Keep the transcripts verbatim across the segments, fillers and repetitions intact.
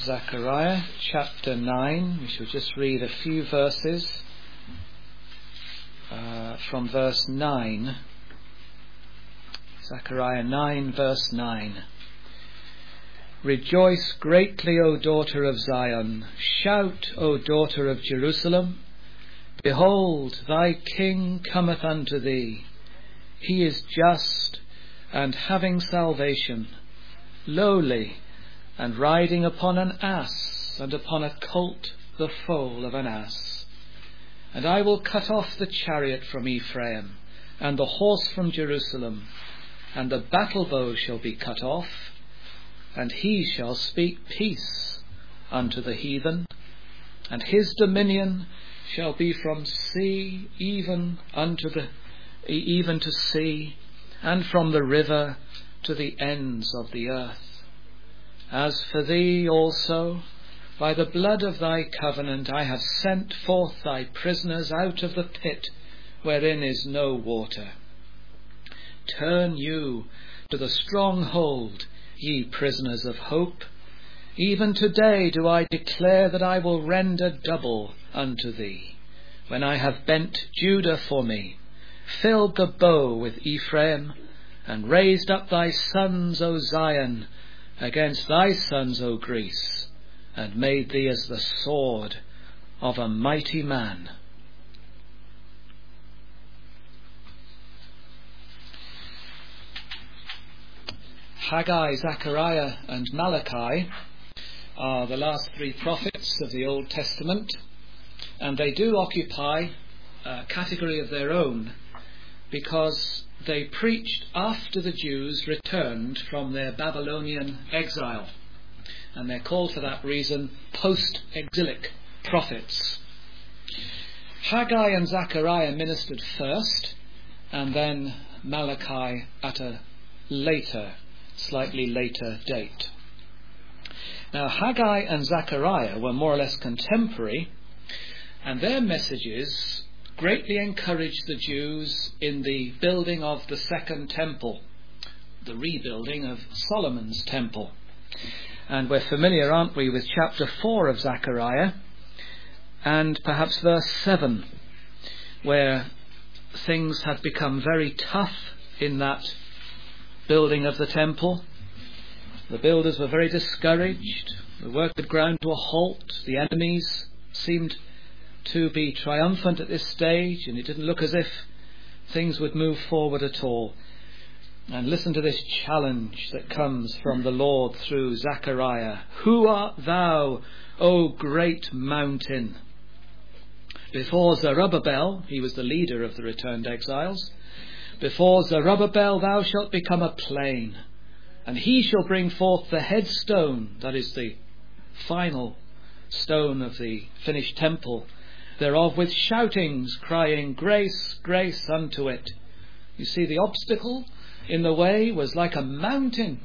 Zechariah chapter nine. We shall just read a few verses uh, from verse nine. Zechariah nine verse nine. Rejoice greatly, O daughter of Zion. Shout, O daughter of Jerusalem. Behold, thy king cometh unto thee. He is just and having salvation, lowly, and riding upon an ass, and upon a colt the foal of an ass. And I will cut off the chariot from Ephraim, and the horse from Jerusalem, and the battle bow shall be cut off, and he shall speak peace unto the heathen, and his dominion shall be from sea even unto the even to sea, and from the river to the ends of the earth. As for thee also, by the blood of thy covenant I have sent forth thy prisoners out of the pit wherein is no water. Turn you to the stronghold, ye prisoners of hope. Even today do I declare that I will render double unto thee, when I have bent Judah for me, filled the bow with Ephraim, and raised up thy sons, O Zion, against thy sons, O Greece, and made thee as the sword of a mighty man. Haggai, Zechariah, and Malachi are the last three prophets of the Old Testament, and they do occupy a category of their own because they preached after the Jews returned from their Babylonian exile, and they're called for that reason post-exilic prophets. Haggai and Zechariah ministered first, and then Malachi at a later, slightly later date. Now, Haggai and Zechariah were more or less contemporary, and their messages greatly encouraged the Jews in the building of the second temple, the rebuilding of Solomon's temple. And we're familiar, aren't we, with chapter four of Zechariah, and perhaps verse seven, where things had become very tough in that building of the temple. The builders were very discouraged. The work had ground to a halt. The enemies seemed to be triumphant at this stage, and it didn't look as if things would move forward at all. And listen to this challenge that comes from the Lord through Zechariah. Who art thou, O great mountain? Before Zerubbabel, he was the leader of the returned exiles, before Zerubbabel thou shalt become a plain, and he shall bring forth the headstone, that is the final stone of the finished temple thereof, with shoutings, crying, grace, grace unto it. You see, the obstacle in the way was like a mountain.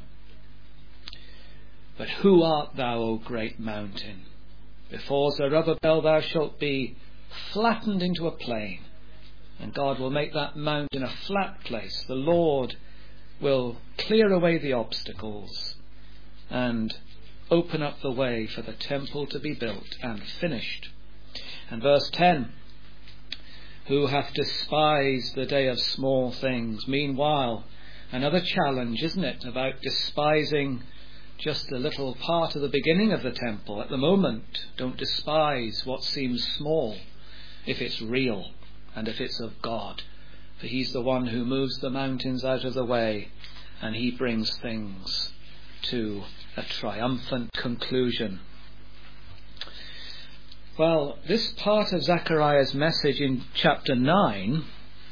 But who art thou, O great mountain? Before Zerubbabel thou shalt be flattened into a plain, and God will make that mountain a flat place. The Lord will clear away the obstacles and open up the way for the temple to be built and finished. And verse ten, who hath despised the day of small things. Meanwhile, another challenge, isn't it, about despising just a little part of the beginning of the temple. At the moment, don't despise what seems small if it's real and if it's of God. For he's the one who moves the mountains out of the way, and he brings things to a triumphant conclusion. Well, this part of Zechariah's message in chapter nine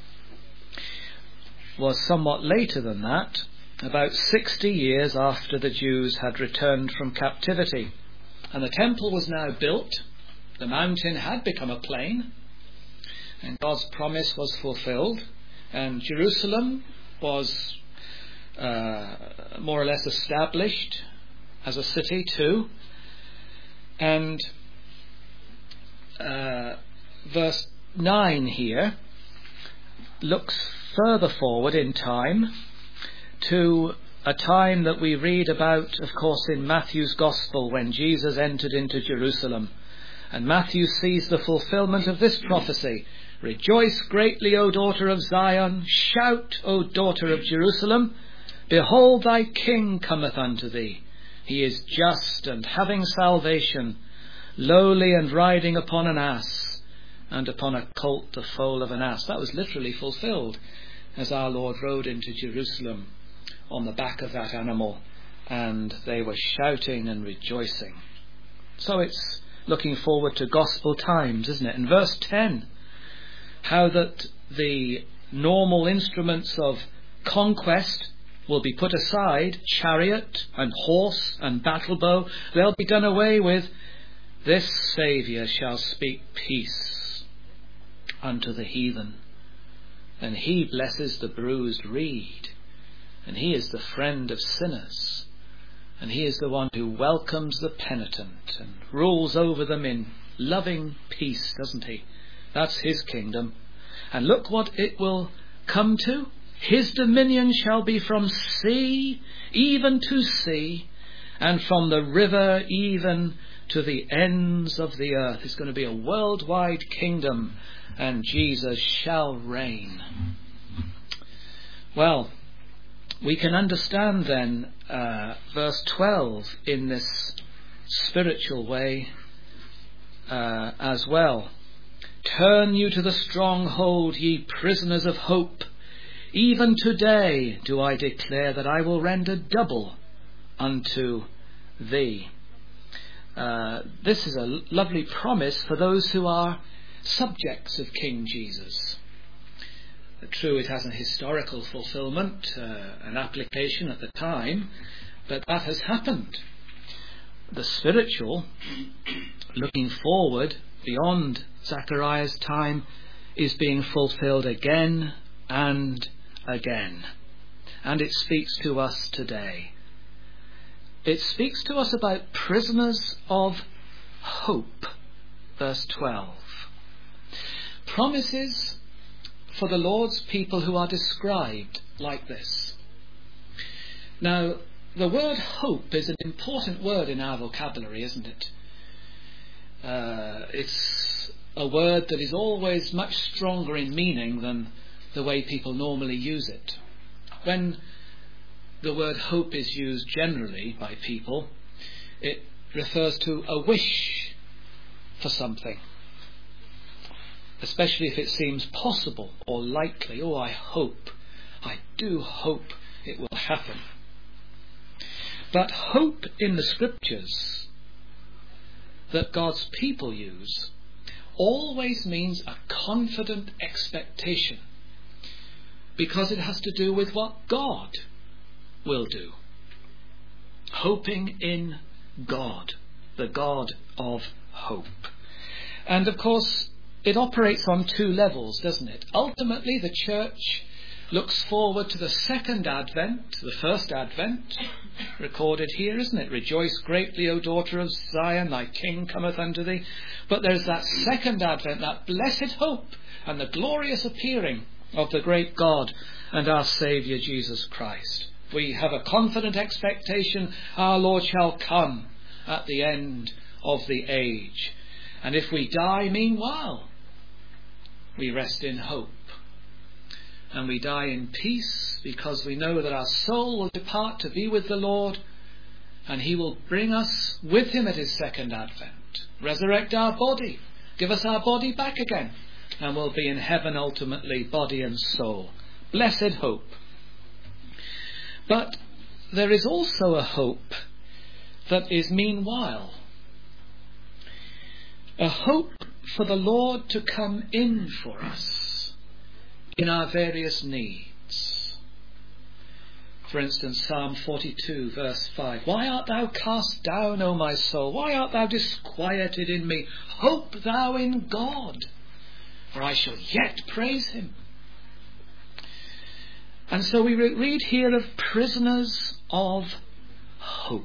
was somewhat later than that, about sixty years after the Jews had returned from captivity. And the temple was now built, the mountain had become a plain, and God's promise was fulfilled, and Jerusalem was uh, more or less established as a city too. And Uh, verse nine here looks further forward in time to a time that we read about, of course, in Matthew's Gospel when Jesus entered into Jerusalem. And Matthew sees the fulfillment of this prophecy. Rejoice greatly, O daughter of Zion. Shout, O daughter of Jerusalem. Behold, thy King cometh unto thee. He is just and having salvation, lowly and riding upon an ass, and upon a colt the foal of an ass. That was literally fulfilled as our Lord rode into Jerusalem on the back of that animal, and they were shouting and rejoicing. So it's looking forward to gospel times, isn't it? In verse ten, how that the normal instruments of conquest will be put aside, chariot and horse and battle bow, they'll be done away with. This Saviour shall speak peace unto the heathen, and he blesses the bruised reed, and he is the friend of sinners, and he is the one who welcomes the penitent and rules over them in loving peace, doesn't he? That's his kingdom. And look what it will come to. His dominion shall be from sea even to sea, and from the river even to the ends of the earth. It's going to be a worldwide kingdom, and Jesus shall reign. Well, we can understand then uh, verse twelve in this spiritual way uh, as well. Turn you to the stronghold, ye prisoners of hope. Even today do I declare that I will render double unto thee. Uh, this is a lovely promise for those who are subjects of King Jesus. True, it has a historical fulfillment, uh, an application at the time, but that has happened. The spiritual, looking forward beyond Zechariah's time, is being fulfilled again and again. And it speaks to us today. It speaks to us about prisoners of hope, verse twelve. Promises for the Lord's people who are described like this. Now, the word hope is an important word in our vocabulary, isn't it? Uh, it's a word that is always much stronger in meaning than the way people normally use it. When the word hope is used generally by people, it refers to a wish for something, especially if it seems possible or likely. Oh, I hope, I do hope it will happen. But hope in the scriptures that God's people use always means a confident expectation, because it has to do with what God will do. Hoping in God, the God of hope. And of course, it operates on two levels, doesn't it? Ultimately, the church looks forward to the second advent, the first advent, recorded here, isn't it? Rejoice greatly, O daughter of Zion, thy King cometh unto thee. But there's that second advent, that blessed hope, and the glorious appearing of the great God and our Saviour Jesus Christ. We have a confident expectation our Lord shall come at the end of the age. And if we die meanwhile, we rest in hope. And we die in peace, because we know that our soul will depart to be with the Lord, and he will bring us with him at his second advent, resurrect our body, give us our body back again, and we'll be in heaven ultimately, body and soul. Blessed hope. But there is also a hope that is meanwhile. A hope for the Lord to come in for us in our various needs. For instance, Psalm forty-two, verse five. Why art thou cast down, O my soul? Why art thou disquieted in me? Hope thou in God, for I shall yet praise him. And so we read here of prisoners of hope.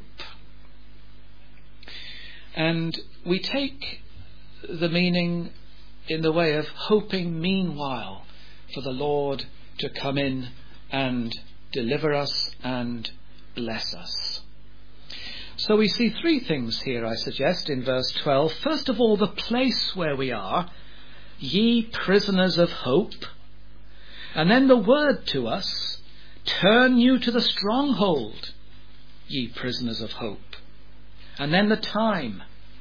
And we take the meaning in the way of hoping meanwhile for the Lord to come in and deliver us and bless us. So we see three things here, I suggest, in verse twelve. First of all, the place where we are, ye prisoners of hope. And then the word to us, turn you to the stronghold, ye prisoners of hope. And then the time,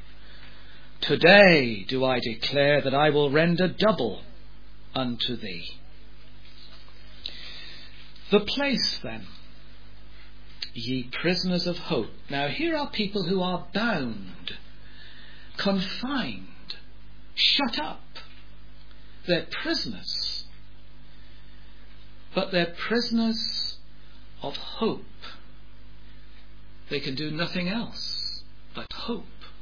today do I declare that I will render double unto thee. The place then, ye prisoners of hope. Now here are people who are bound, confined, shut up. They're prisoners, but they're prisoners of hope. They can do nothing else but hope.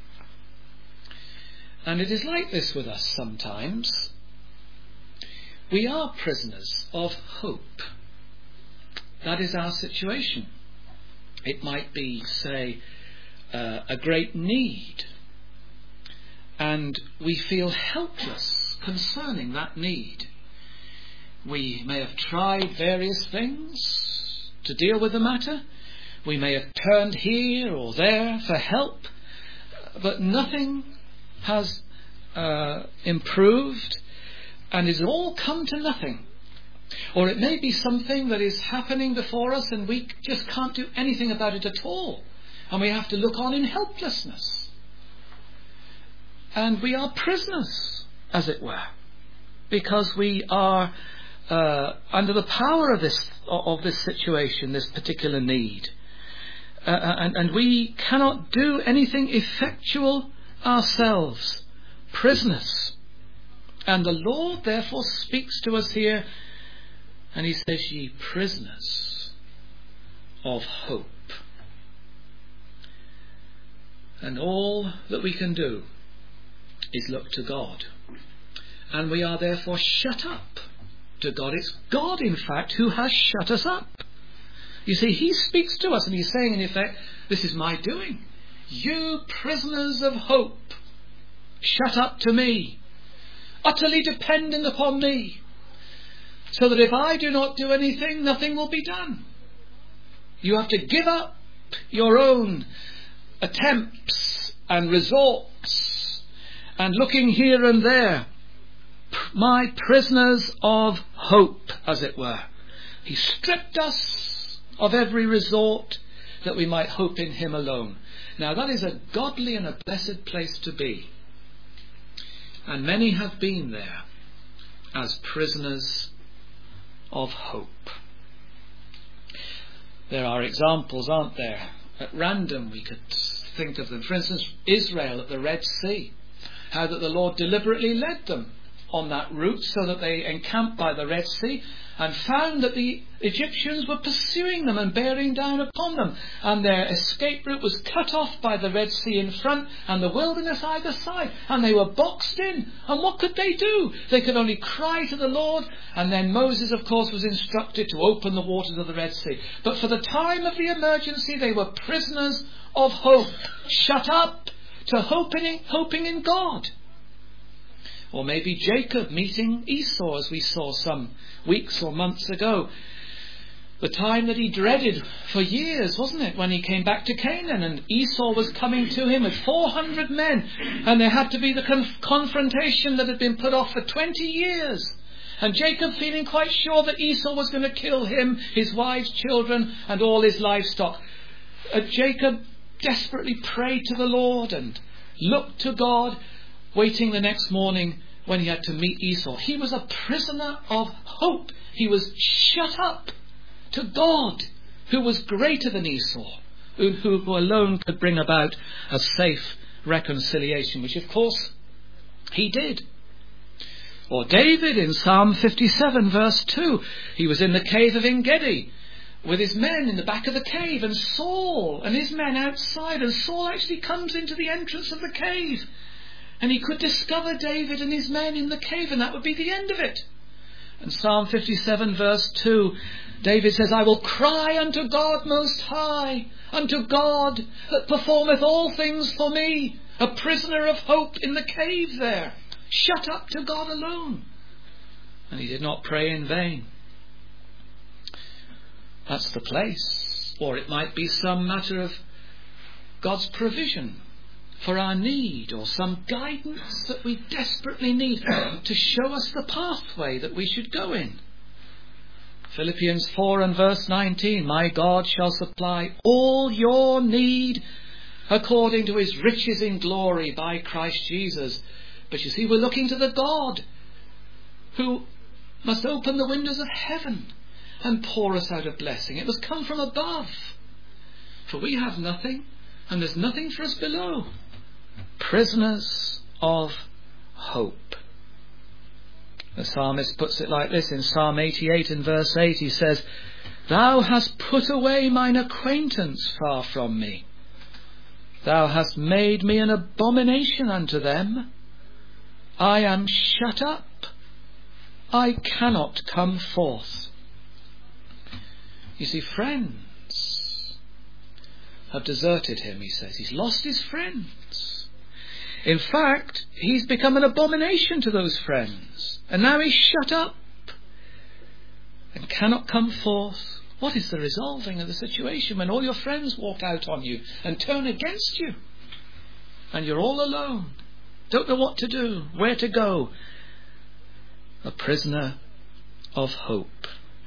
And it is like this with us sometimes. We are prisoners of hope. That is our situation. It might be, say, uh, a great need, and we feel helpless concerning that need. We may have tried various things to deal with the matter. We may have turned here or there for help, but nothing has uh, improved, and it's all come to nothing. Or it may be something that is happening before us and we just can't do anything about it at all, and we have to look on in helplessness. And we are prisoners, as it were, because we are uh, under the power of this of this situation, this particular need. Uh, and, and we cannot do anything effectual ourselves, prisoners. And the Lord therefore speaks to us here, and he says, ye prisoners of hope. And all that we can do is look to God. And we are therefore shut up to God. It's God, in fact, who has shut us up. You see, he speaks to us and he's saying, in effect, this is my doing. You prisoners of hope, shut up to me, utterly dependent upon me, so that if I do not do anything, nothing will be done. You have to give up your own attempts and resorts and looking here and there. My prisoners of hope, as it were. He stripped us of every resort that we might hope in him alone. Now that is a godly and a blessed place to be. And many have been there as prisoners of hope. There are examples, aren't there? At random we could think of them. For instance, Israel at the Red Sea. How that the Lord deliberately led them on that route so that they encamped by the Red Sea and found that the Egyptians were pursuing them and bearing down upon them, and their escape route was cut off by the Red Sea in front and the wilderness either side, and they were boxed in. And what could they do? They could only cry to the Lord, and then Moses, of course, was instructed to open the waters of the Red Sea. But for the time of the emergency, they were prisoners of hope, shut up to hoping, hoping in God. Or maybe Jacob meeting Esau, as we saw some weeks or months ago. The time that he dreaded for years, wasn't it, when he came back to Canaan, and Esau was coming to him with four hundred men, and there had to be the conf- confrontation that had been put off for twenty years. And Jacob feeling quite sure that Esau was going to kill him, his wives, children, and all his livestock. Uh, Jacob desperately prayed to the Lord and looked to God, waiting the next morning when he had to meet Esau. He was a prisoner of hope. He was shut up to God, who was greater than Esau, who, who alone could bring about a safe reconciliation, which of course he did. Or David in Psalm fifty-seven verse two, he was in the cave of En-gedi with his men in the back of the cave, and Saul and his men outside, and Saul actually comes into the entrance of the cave. And he could discover David and his men in the cave, and that would be the end of it. And Psalm fifty-seven verse two, David says, I will cry unto God most high, unto God that performeth all things for me. A prisoner of hope in the cave there, shut up to God alone. And he did not pray in vain. That's the place. Or it might be some matter of God's provision for our need, or some guidance that we desperately need to show us the pathway that we should go in. Philippians four and verse nineteen, my God shall supply all your need according to his riches in glory by Christ Jesus. But you see, we're looking to the God who must open the windows of heaven and pour us out a blessing. It must come from above. For we have nothing, and there's nothing for us below. Prisoners of hope. The psalmist puts it like this in Psalm eighty-eight and verse eight. He says, thou hast put away mine acquaintance far from me. Thou hast made me an abomination unto them. I am shut up. I cannot come forth. You see, friends have deserted him, he says. He's lost his friends. In fact, he's become an abomination to those friends. And now he's shut up and cannot come forth. What is the resolving of the situation when all your friends walk out on you and turn against you? And you're all alone. Don't know what to do, where to go. A prisoner of hope.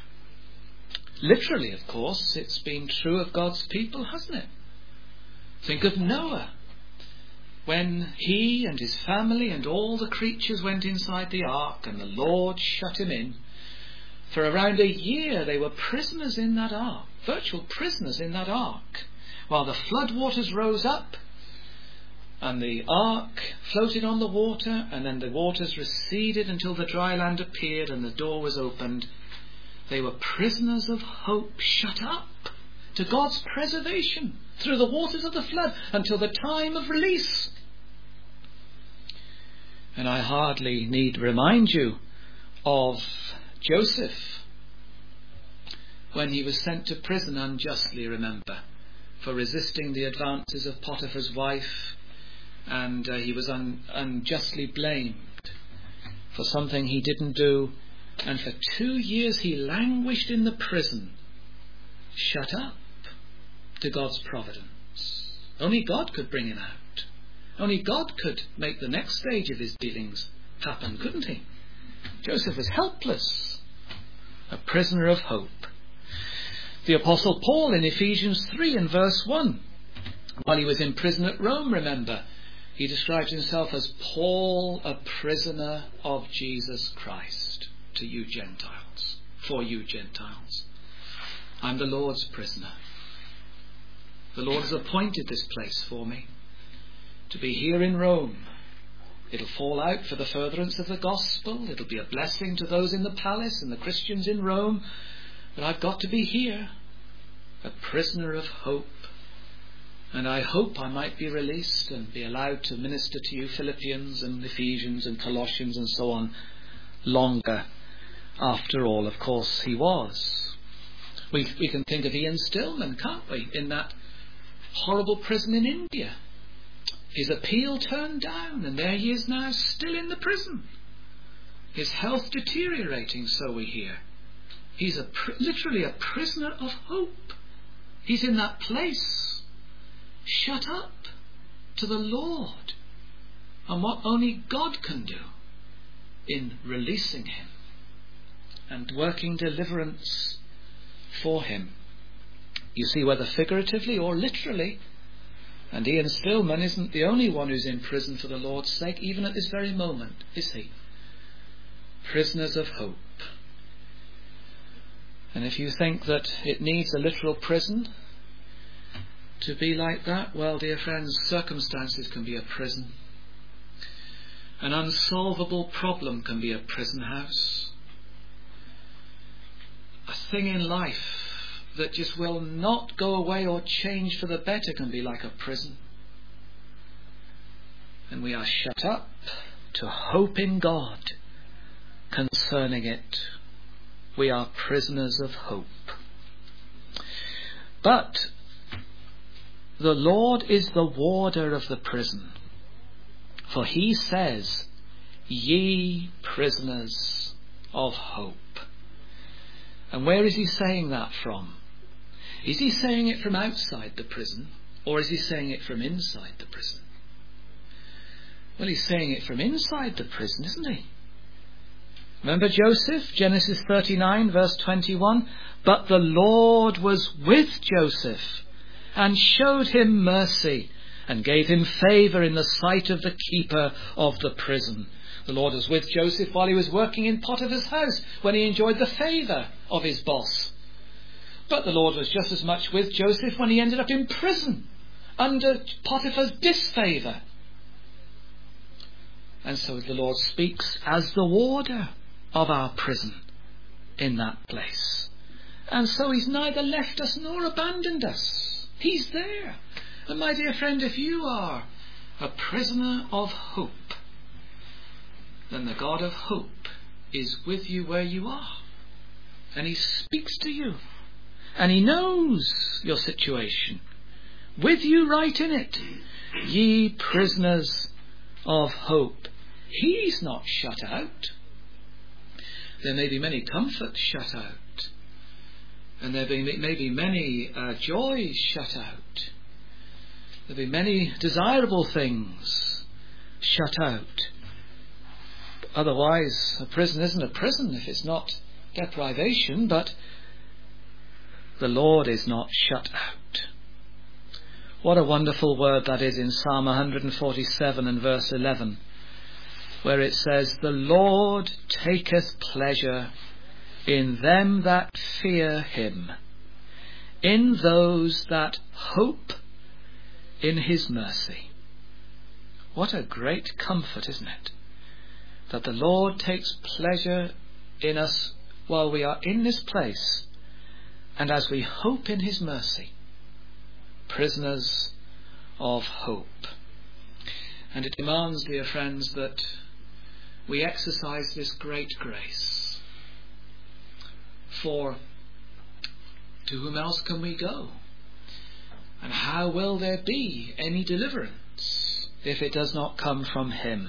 Literally, of course, it's been true of God's people, hasn't it? Think of Noah. When he and his family and all the creatures went inside the ark and the Lord shut him in, for around a year they were prisoners in that ark, virtual prisoners in that ark, while the flood waters rose up and the ark floated on the water, and then the waters receded until the dry land appeared and the door was opened. They were prisoners of hope, shut up to God's preservation through the waters of the flood until the time of release. And I hardly need remind you of Joseph when he was sent to prison unjustly, remember, for resisting the advances of Potiphar's wife, and uh, he was un- unjustly blamed for something he didn't do, and for two years he languished in the prison, shut up to God's providence. Only God could bring him out. Only God could make the next stage of his dealings happen, couldn't he? Joseph was helpless, a prisoner of hope. The Apostle Paul in Ephesians three and verse one, while he was in prison at Rome, remember, he describes himself as Paul, a prisoner of Jesus Christ, to you Gentiles, for you Gentiles. I'm the Lord's prisoner. The Lord has appointed this place for me, to be here in Rome. It'll fall out for the furtherance of the gospel. It'll be a blessing to those in the palace and the Christians in Rome. But I've got to be here, a prisoner of hope. And I hope I might be released and be allowed to minister to you Philippians and Ephesians and Colossians and so on longer. After all, of course, he was. We, we can think of Ian Stillman, can't we, in that horrible prison in India. His appeal turned down, and there he is now, still in the prison. His health deteriorating, so we hear. He's a pr- literally a prisoner of hope. He's in that place, shut up to the Lord, and what only God can do in releasing him and working deliverance for him. You see, whether figuratively or literally. And Ian Stillman isn't the only one who's in prison for the Lord's sake, even at this very moment, is he? Prisoners of hope. And if you think that it needs a literal prison to be like that, well, dear friends, circumstances can be a prison. An unsolvable problem can be a prison house. A thing in life that just will not go away or change for the better can be like a prison. And we are shut up to hope in God concerning it. We are prisoners of hope. But the Lord is the warder of the prison. For he says, ye prisoners of hope. And where is he saying that from? Is he saying it from outside the prison, or is he saying it from inside the prison? Well, he's saying it from inside the prison, isn't he? Remember Joseph, Genesis thirty-nine, verse twenty-one? But the Lord was with Joseph, and showed him mercy, and gave him favour in the sight of the keeper of the prison. The Lord was with Joseph while he was working in Potiphar's house, when he enjoyed the favour of his boss. But the Lord was just as much with Joseph when he ended up in prison, under Potiphar's disfavour. And so the Lord speaks as the warder of our prison in that place. And so he's neither left us nor abandoned us. He's there. And my dear friend, if you are a prisoner of hope, then the God of hope is with you where you are. And he speaks to you. And he knows your situation. With you right in it. Ye prisoners of hope. He's not shut out. There may be many comforts shut out. And there may be many uh, joys shut out. There may be many desirable things shut out. Otherwise, a prison isn't a prison if it's not deprivation, but the Lord is not shut out. What a wonderful word that is in Psalm one forty-seven and verse eleven, where it says, The Lord taketh pleasure in them that fear him, in those that hope in his mercy. What a great comfort, isn't it? That the Lord takes pleasure in us while we are in this place, and as we hope in his mercy. Prisoners of hope. And it demands, dear friends, that we exercise this great grace. For to whom else can we go? And how will there be any deliverance if it does not come from him?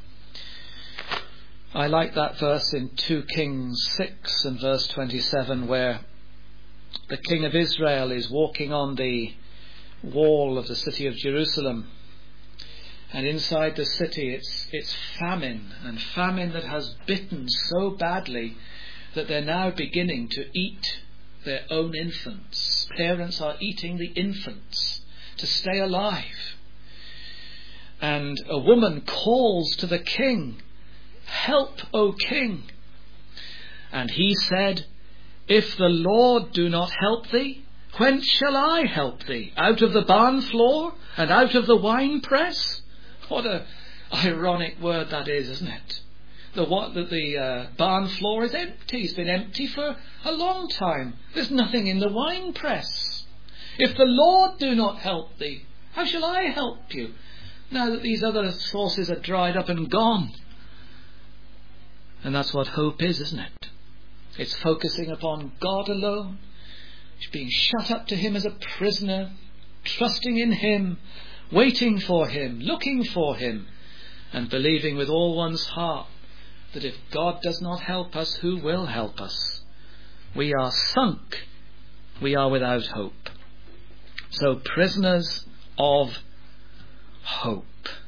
I like that verse in Second Kings six and verse twenty-seven, where the king of Israel is walking on the wall of the city of Jerusalem, and inside the city it's it's famine, and famine that has bitten so badly that they're now beginning to eat their own infants. Parents are eating the infants to stay alive. And a woman calls to the king, Help, O king. And he said, If the Lord do not help thee, whence shall I help thee? Out of the barn floor and out of the wine press? What a ironic word that is, isn't it? The what that the uh, barn floor is empty. It's been empty for a long time. There's nothing in the wine press. If the Lord do not help thee, how shall I help you? Now that these other sources are dried up and gone. And that's what hope is, isn't it? It's focusing upon God alone. It's being shut up to him as a prisoner, trusting in him, waiting for him, looking for him, and believing with all one's heart that if God does not help us, who will help us? We are sunk. We are without hope. So prisoners of hope.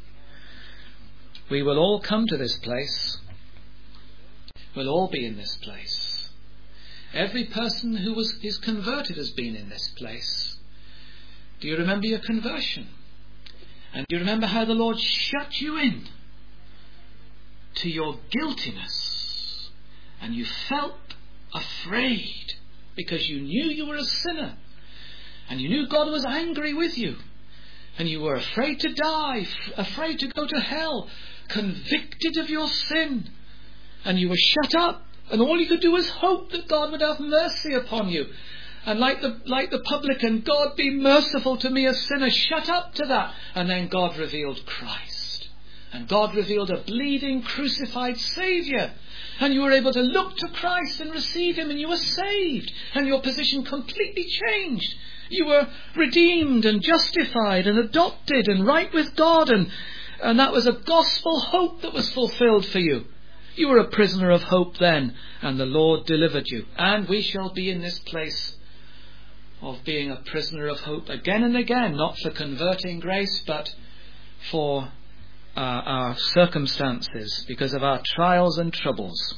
We will all come to this place. We'll all be in this place. Every person who was is converted has been in this place. Do you remember your conversion? And do you remember how the Lord shut you in to your guiltiness? And you felt afraid because you knew you were a sinner. And you knew God was angry with you. And you were afraid to die, afraid to go to hell, convicted of your sin. And you were shut up. And all you could do was hope that God would have mercy upon you. And like the like the publican, God be merciful to me a sinner. Shut up to that. And then God revealed Christ. And God revealed a bleeding, crucified Saviour. And you were able to look to Christ and receive him. And you were saved. And your position completely changed. You were redeemed and justified and adopted and right with God. And, and that was a gospel hope that was fulfilled for you. You were a prisoner of hope then, and the Lord delivered you. And we shall be in this place of being a prisoner of hope again and again, not for converting grace, but for uh, our circumstances, because of our trials and troubles.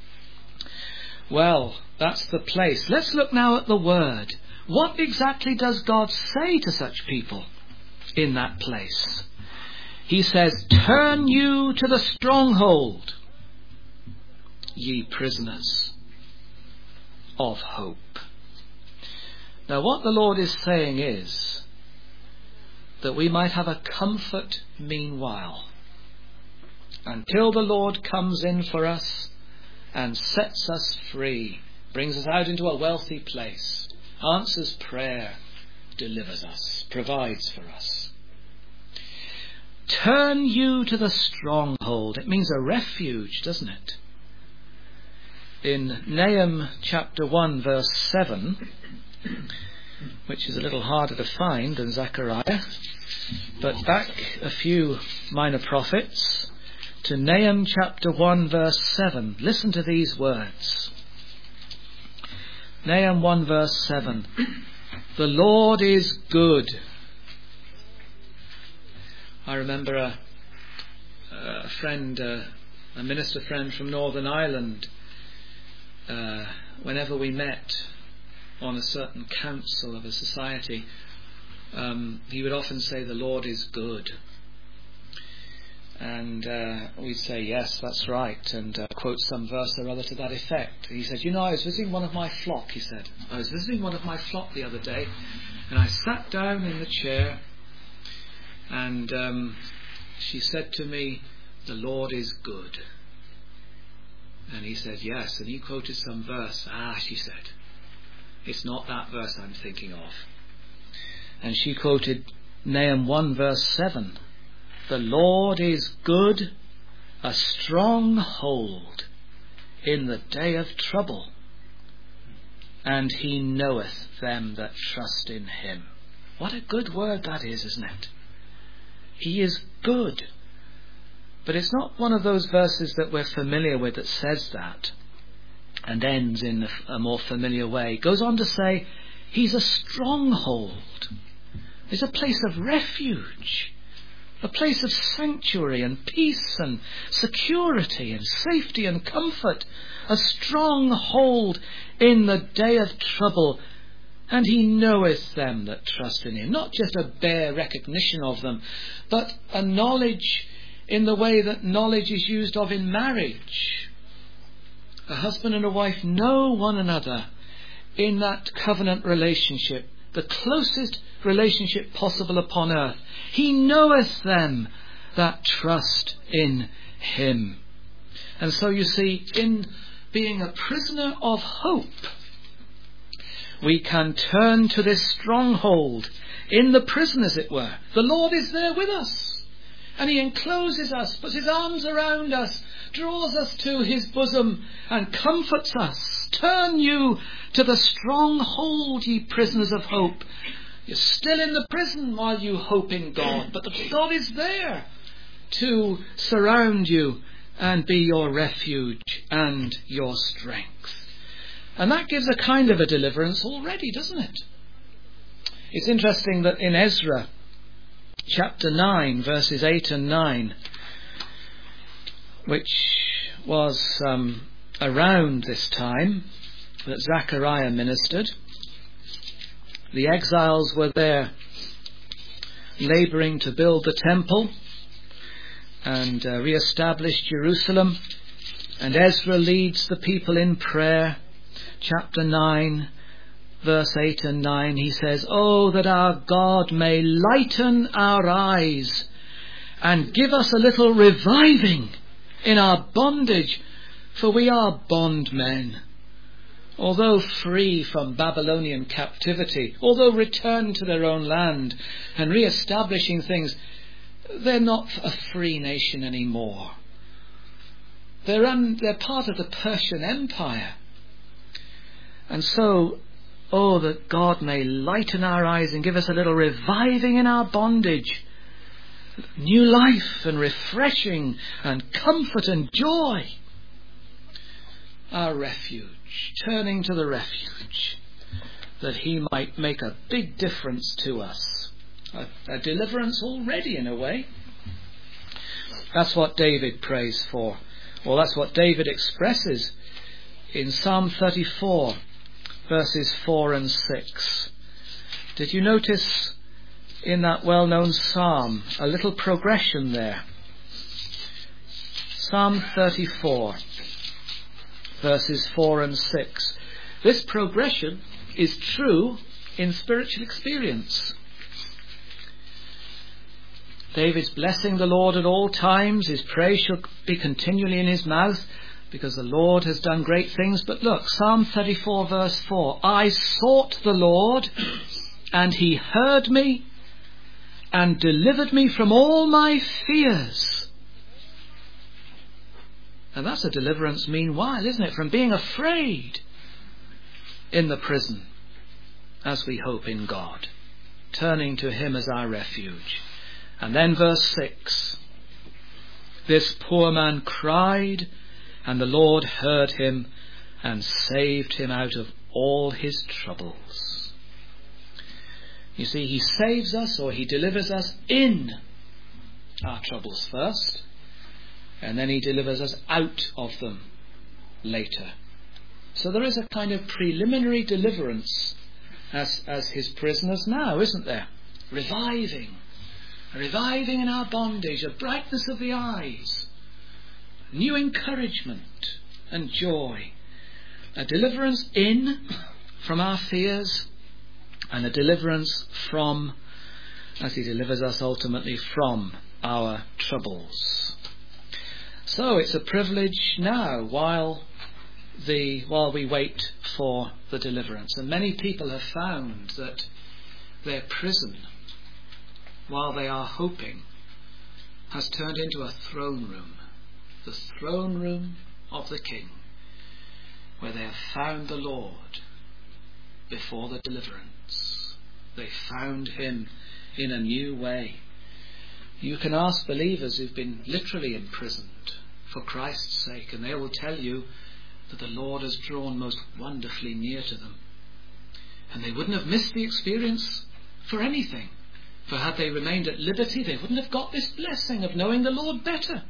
Well, that's the place. Let's look now at the word. What exactly does God say to such people in that place? He says, "Turn you to the stronghold, ye prisoners of hope." Now what the Lord is saying is that we might have a comfort meanwhile, until the Lord comes in for us and sets us free, brings us out into a wealthy place, answers prayer, delivers us, provides for us. Turn you to the stronghold. It means a refuge, doesn't it? In Nahum chapter one verse seven, which is a little harder to find than Zechariah, but back a few minor prophets to Nahum chapter one verse seven. Listen to these words. Nahum one verse seven. "The Lord is good." I remember a, a friend, uh, a minister friend from Northern Ireland, uh, whenever we met on a certain council of a society, um, he would often say, "The Lord is good." And uh, we'd say, "Yes, that's right," and uh, quote some verse or other to that effect. He said, "You know, I was visiting one of my flock," he said. "I was visiting one of my flock the other day, and I sat down in the chair, and um, she said to me, 'The Lord is good.'" And he said, "Yes," and he quoted some verse. "Ah," she said, "it's not that verse I'm thinking of." And she quoted Nahum one verse seven. "The Lord is good, a stronghold in the day of trouble, and he knoweth them that trust in him." What a good word that is, isn't it? He is good. But it's not one of those verses that we're familiar with that says that and ends in a more familiar way. It goes on to say he's a stronghold. He's a place of refuge, a place of sanctuary and peace and security and safety and comfort, a stronghold in the day of trouble. And he knoweth them that trust in him. Not just a bare recognition of them, but a knowledge in the way that knowledge is used of in marriage. A husband and a wife know one another in that covenant relationship, the closest relationship possible upon earth. He knoweth them that trust in him. And so you see, in being a prisoner of hope, we can turn to this stronghold in the prison, as it were. The Lord is there with us, and he encloses us, puts his arms around us, draws us to his bosom and comforts us. Turn you to the stronghold, ye prisoners of hope. You're still in the prison while you hope in God, but the God is there to surround you and be your refuge and your strength. And that gives a kind of a deliverance already, doesn't it? It's interesting that in Ezra chapter nine, verses eight and nine, which was um, around this time that Zechariah ministered, the exiles were there labouring to build the temple and uh, re-establish Jerusalem, and Ezra leads the people in prayer. Chapter nine, verse eight and nine, he says, "Oh, that our God may lighten our eyes and give us a little reviving in our bondage, for we are bondmen. Although free from Babylonian captivity, although returned to their own land and re-establishing things, they're not a free nation anymore. They're, un- they're part of the Persian Empire. And so, oh, that God may lighten our eyes and give us a little reviving in our bondage, new life and refreshing and comfort and joy. Our refuge, turning to the refuge, that he might make a big difference to us. A, a deliverance already, in a way. That's what David prays for. Or that's what David expresses in Psalm thirty-four, verses four and six. Did you notice in that well-known psalm a little progression there? Psalm thirty-four, verses four and six. This progression is true in spiritual experience. David's blessing the Lord at all times. His praise shall be continually in his mouth, because the Lord has done great things. But look, Psalm thirty-four, verse four. I sought the Lord, and he heard me, and delivered me from all my fears. And that's a deliverance meanwhile, isn't it? From being afraid in the prison, as we hope in God, turning to him as our refuge. And then verse six. This poor man cried, and the Lord heard him and saved him out of all his troubles. You see, he saves us, or he delivers us in our troubles first, and then he delivers us out of them later. So there is a kind of preliminary deliverance as, as his prisoners now, isn't there? Reviving. Reviving in our bondage, a brightness of the eyes, new encouragement and joy, a deliverance in from our fears, and a deliverance from, as he delivers us ultimately from, our troubles. So it's a privilege now while the while we wait for the deliverance. And many people have found that their prison, while they are hoping, has turned into a throne room, the throne room of the King, where they have found the Lord before the deliverance. They found him in a new way. You can ask believers who've been literally imprisoned for Christ's sake, and they will tell you that the Lord has drawn most wonderfully near to them. And they wouldn't have missed the experience for anything. For had they remained at liberty, they wouldn't have got this blessing of knowing the Lord better.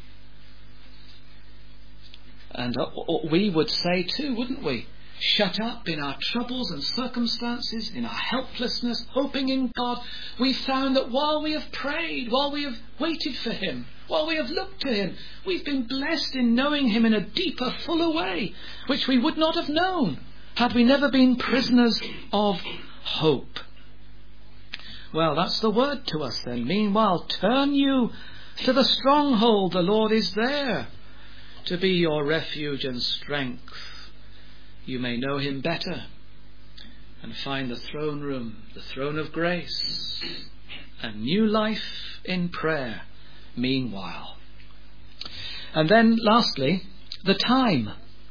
And we would say too, wouldn't we? Shut up in our troubles and circumstances, in our helplessness, hoping in God, we found that while we have prayed, while we have waited for him, while we have looked to him, we've been blessed in knowing him in a deeper, fuller way, which we would not have known had we never been prisoners of hope. Well, that's the word to us then. Meanwhile, turn you to the stronghold. The Lord is there to be your refuge and strength. You may know him better and find the throne room, the throne of grace, and new life in prayer meanwhile. And then lastly, the time.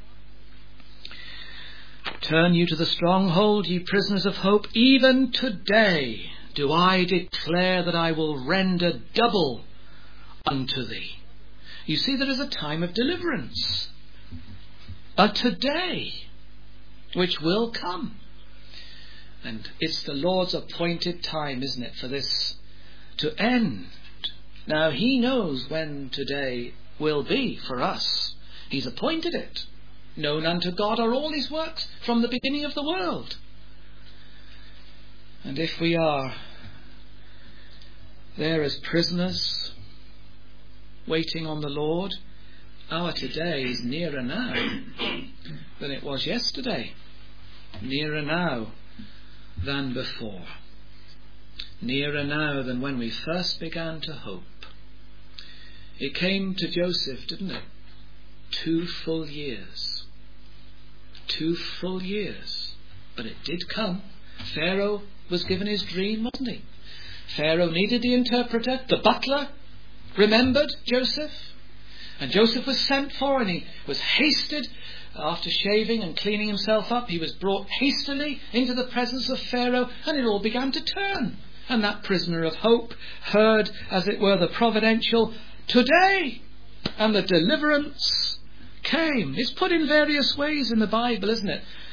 Turn you to the stronghold, ye prisoners of hope. Even today do I declare that I will render double unto thee. You see, there is a time of deliverance, a today, which will come. And it's the Lord's appointed time, isn't it, for this to end. Now, he knows when today will be for us. He's appointed it. Known unto God are all his works from the beginning of the world. And if we are there as prisoners, waiting on the Lord, our today is nearer now than it was yesterday. Nearer now than before. Nearer now than when we first began to hope. It came to Joseph, didn't it? Two full years. Two full years. But it did come. Pharaoh was given his dream, wasn't he? Pharaoh needed the interpreter. The butler remembered Joseph. And Joseph was sent for, and he was hasted. After shaving and cleaning himself up, he was brought hastily into the presence of Pharaoh, and it all began to turn. And that prisoner of hope heard, as it were, the providential today. And the deliverance came. It's put in various ways in the Bible, isn't it?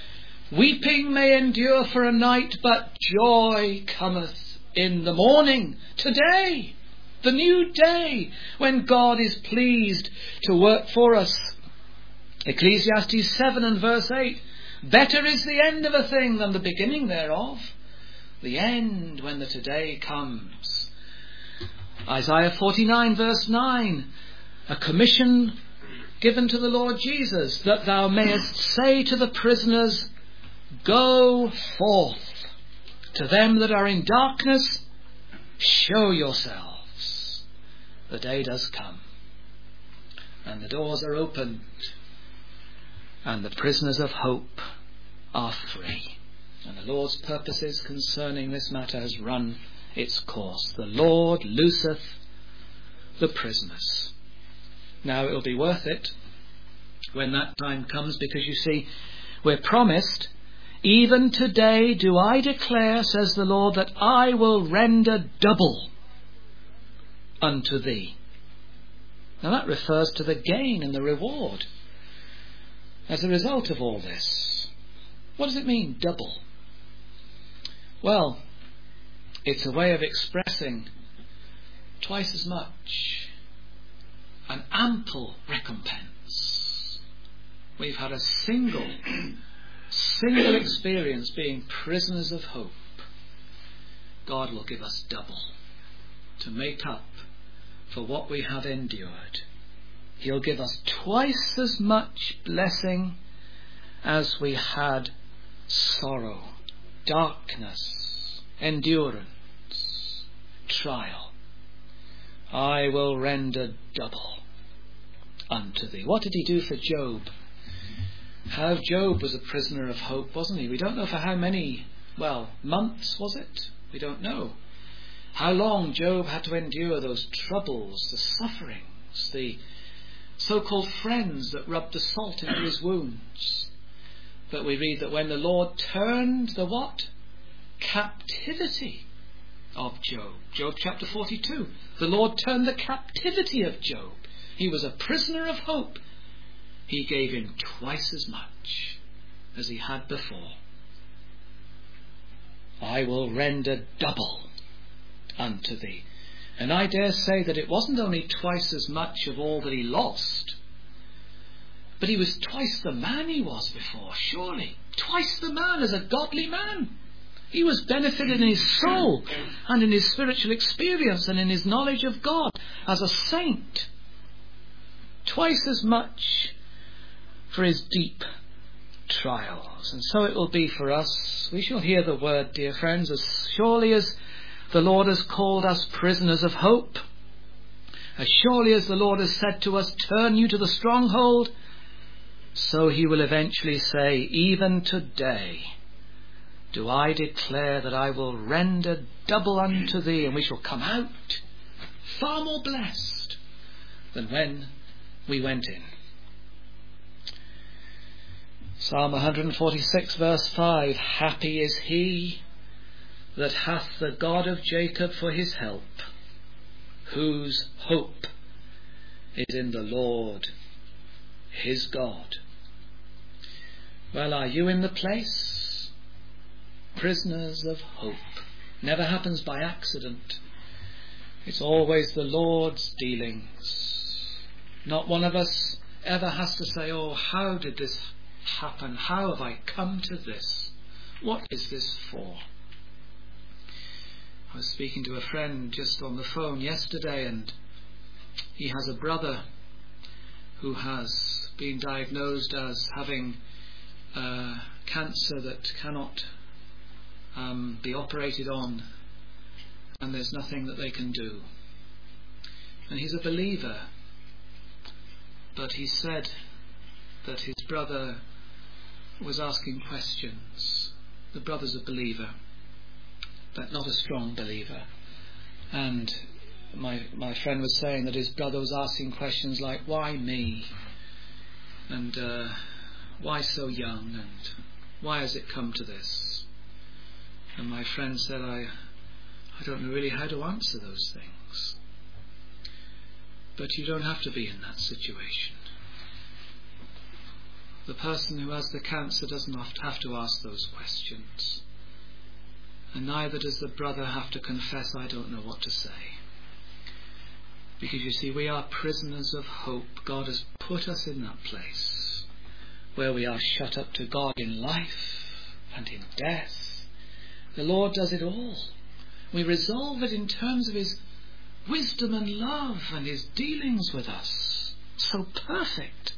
Weeping may endure for a night, but joy cometh in the morning. Today, the new day, when God is pleased to work for us. Ecclesiastes seven and verse eight. Better is the end of a thing than the beginning thereof. The end when the today comes. Isaiah forty-nine verse nine. A commission given to the Lord Jesus, that thou mayest say to the prisoners, go forth. To them that are in darkness, show yourselves. The day does come, and the doors are opened, and the prisoners of hope are free. And the Lord's purposes concerning this matter has run its course. The Lord looseth the prisoners. Now it will be worth it when that time comes, because you see, we're promised, even today do I declare, says the Lord, that I will render double unto thee. Now that refers to the gain and the reward as a result of all this. What does it mean, double? Well, it's a way of expressing twice as much, an ample recompense. We've had a single, single experience being prisoners of hope. God will give us double to make up for what we have endured. He'll give us twice as much blessing as we had sorrow, darkness, endurance, trial. I will render double unto thee. What did he do for Job? How Job was a prisoner of hope, wasn't he? We don't know for how many, well, months was it? We don't know. How long Job had to endure those troubles, the sufferings, the so-called friends that rubbed the salt into his wounds. But we read that when the Lord turned the what? Captivity of Job. Job chapter forty-two. The Lord turned the captivity of Job. He was a prisoner of hope. He gave him twice as much as he had before. I will render double unto thee. And I dare say that it wasn't only twice as much of all that he lost, but he was twice the man he was before, surely. Twice the man as a godly man. He was benefited in his soul and in his spiritual experience and in his knowledge of God as a saint. Twice as much for his deep trials. And so it will be for us. We shall hear the word, dear friends, as surely as the Lord has called us prisoners of hope, as surely as the Lord has said to us, turn you to the stronghold, so he will eventually say, even today do I declare that I will render double unto thee, and we shall come out far more blessed than when we went in. Psalm one forty-six verse five. Happy is he that hath the God of Jacob for his help, whose hope is in the Lord his God. Well, are you in the place? Prisoners of hope. Never happens by accident. It's always the Lord's dealings. Not one of us ever has to say, oh, how did this happen? How have I come to this? What is this for? I was speaking to a friend just on the phone yesterday, and he has a brother who has been diagnosed as having uh, cancer that cannot um, be operated on, and there's nothing that they can do. And he's a believer, but he said that his brother was asking questions. The brother's a believer, but not a strong believer. And my my friend was saying that his brother was asking questions like, why me? And uh, why so young? And why has it come to this? And my friend said, I, I don't know really how to answer those things. But you don't have to be in that situation. The person who has the cancer doesn't have to ask those questions. And neither does the brother have to confess, I don't know what to say. Because you see, we are prisoners of hope. God has put us in that place where we are shut up to God in life and in death. The Lord does it all. We resolve it in terms of His wisdom and love and His dealings with us. So perfect.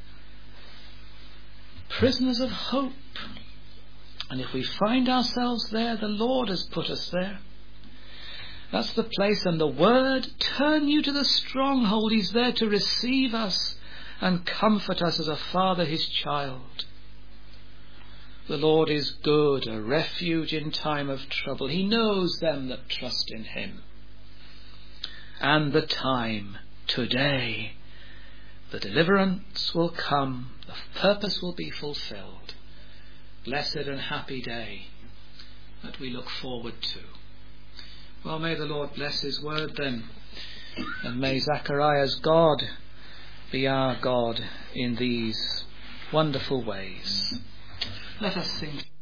Prisoners of hope. And if we find ourselves there, the Lord has put us there. That's the place. And the Word, turn you to the stronghold. He's there to receive us and comfort us as a father his child. The Lord is good, a refuge in time of trouble. He knows them that trust in Him. And the time, today, the deliverance will come, the purpose will be fulfilled. Blessed and happy day that we look forward to. Well, may the Lord bless His word then, and may Zechariah's God be our God in these wonderful ways. Let us sing.